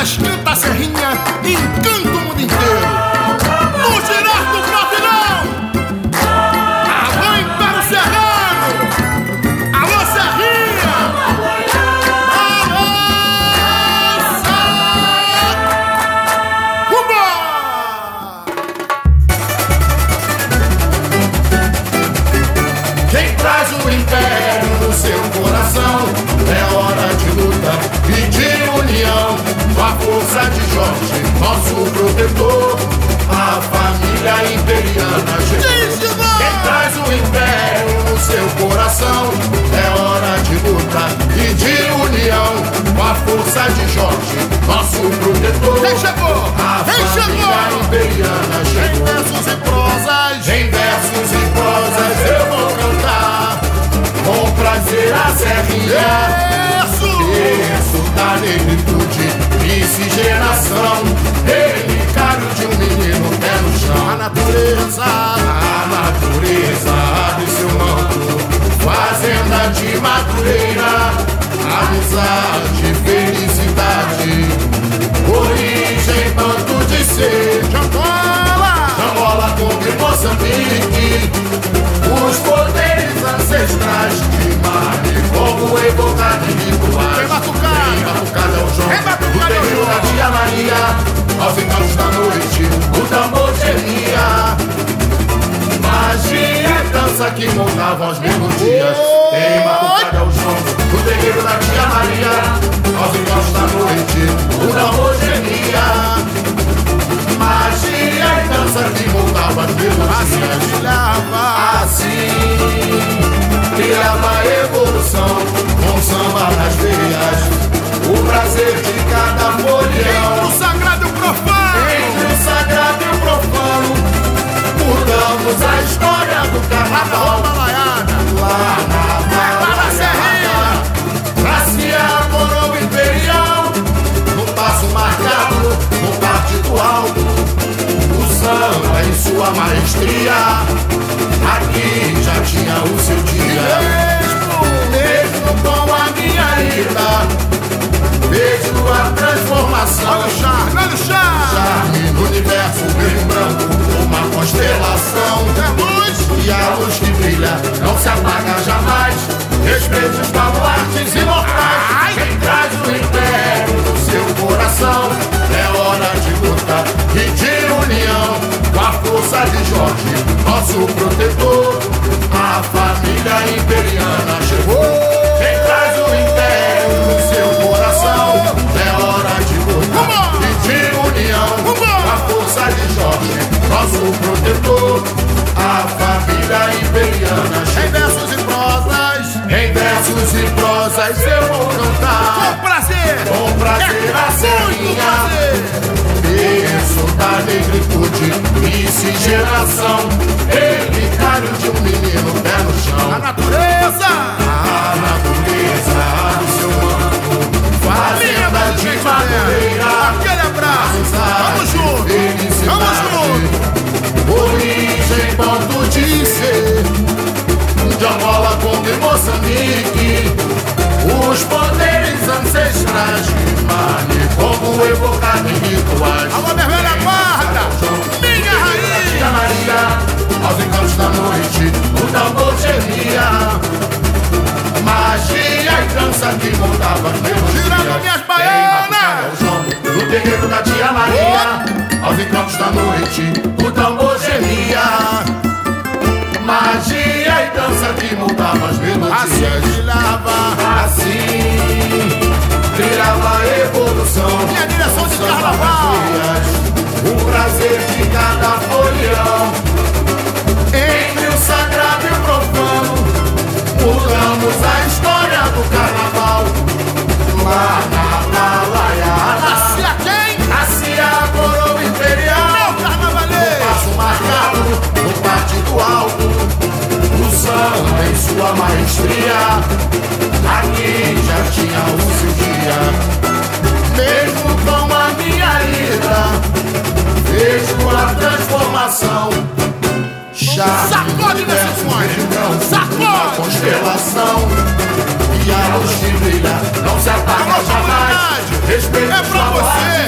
Minas canta a serrinha e encanta o mundo inteiro. No girar do Provilão, alô Império Serrano, alô Serrinha, balança, vambora! Quem traz o império no seu coração é hora de luta e de união. Com a força de Jorge, nosso protetor, a família imperiana chegou. Quem traz o império no seu coração é hora de luta e de união. Com a força de Jorge, nosso protetor, quem chegou? A família imperiana chegou. Em versos e prosas, em versos e prosas eu vou cantar com prazer a serrinha. Isso da negritude, miscigenação, relicário de um menino pé no chão. A natureza abre seu manto, fazenda de madureira, amizade, felicidade, origem, tanto de ser. Angola, Congo e Moçambique, os poderes ancestrais de Mali, como evocado em rituais. Vem batucada é o João, o terreiro da Tia Maria, aos encantos da noite, o tambor gemia. Magia e dança que montavam as melodias. Tem batucada é o João, o terreiro da Tia Maria, aos encantos da noite, o tambor gemia. Magia e dança que moldava as melodias. Assim criava a evolução, com samba nas veias, o prazer de cada folhão. Entre o sagrado e o profano, entre o sagrado e o profano, mudamos a história do carnaval. Lá na serrinha, Gracia, coroa imperial, no passo marcado, no partido alto, o samba em sua maestria, aqui já tinha o seu dia. Mesmo com a minha ida, vejo a transformação. Olha o charme no universo verde e branco, uma constelação. E a luz que brilha não se apaga jamais. Respeite os baluartes imortais. Quem traz o império no seu coração é hora de luta e de união. Com a força de Jorge, nosso protetor, a família imperiana chegou. Quem traz o império no seu coração é hora de luta e de união. Com a força de Jorge, nosso protetor, a família imperiana chegou. Em versos e prosas eu vou cantar com prazer a serrinha. Isso da negritude, miscigenação, relicário de um menino pé no chão. A natureza abre seu manto, fazenda de madureira. Aquele abraço, vamos junto, origem, ponto de ser, de Angola, Congo e Moçambique, os poderes ancestrais de Mali, como evocado em rituais. Alô, minha velha guarda, minha rainha Maria, aos encantos da noite, o tambor gemia. Magia e dança que montava as melodias. Girando minhas baianas, no terreiro da Tia Maria, aos encantos da noite, o tambor gemia. Magia e dança que montava as melodias. Assim brilhava a evolução. Minha direção de carnaval, o prazer de cada folhão. Entre o sagrado e o profano, mudamos a história do carnaval. Lá na Balaiada, nascia quem? Nascia a coroa imperial. Meu carnavaleiro, no passo marcado, no partido alto, o samba em sua maestria, aqui já tinha o seu dia. Mesmo com a minha ida, vejo a transformação. Sacode nesse sonho, sacode! A constelação e a luz que brilha não se apaga jamais. Respeito é pra você.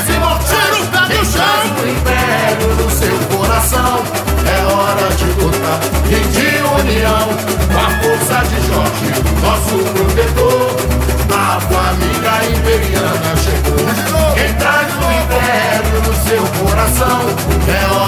com a força de Jorge, nosso protetor. A família imperiana chegou. Quem traz o império no seu coração é